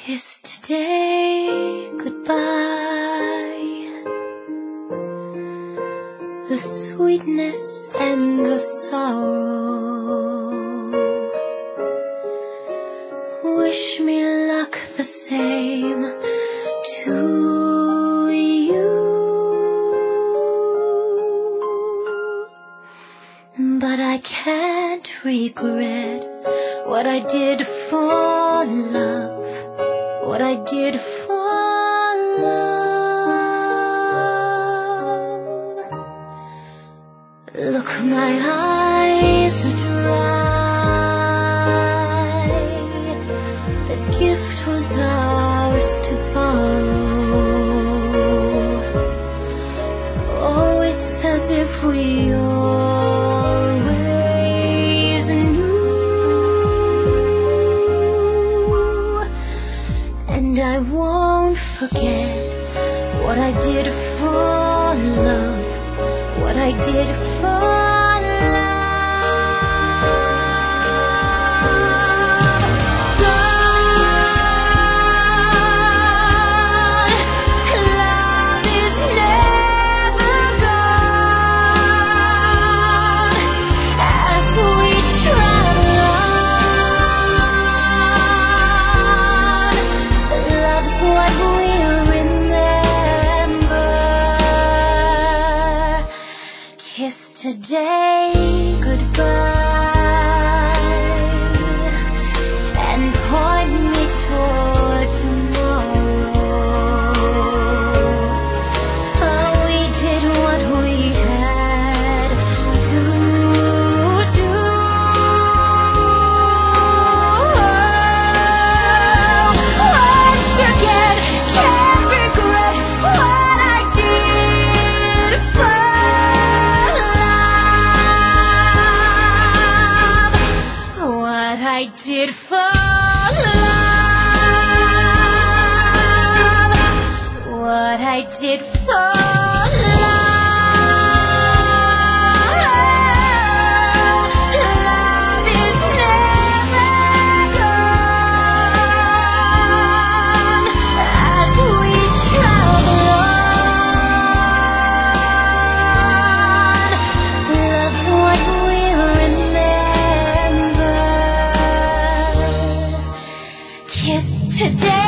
Kiss today goodbye. The sweetness and the sorrow. Wish me luck the same to you. But I can't regret what I did for love. What I did for love. Look, my eyes are dry. The gift was ours to borrow. Oh, it's as if we always knew. And I won't forget what I did for love, what I did for love. Gone, love is never gone. As we travel on, love's what we'll remember. Kiss today goodbye and point me toward tomorrow. Oh, we did what we had to do. Once again, can't regret what I did for love. What I did for love. What I did for love. Love is never gone. As we travel on, love's what we'll remember. Kiss today.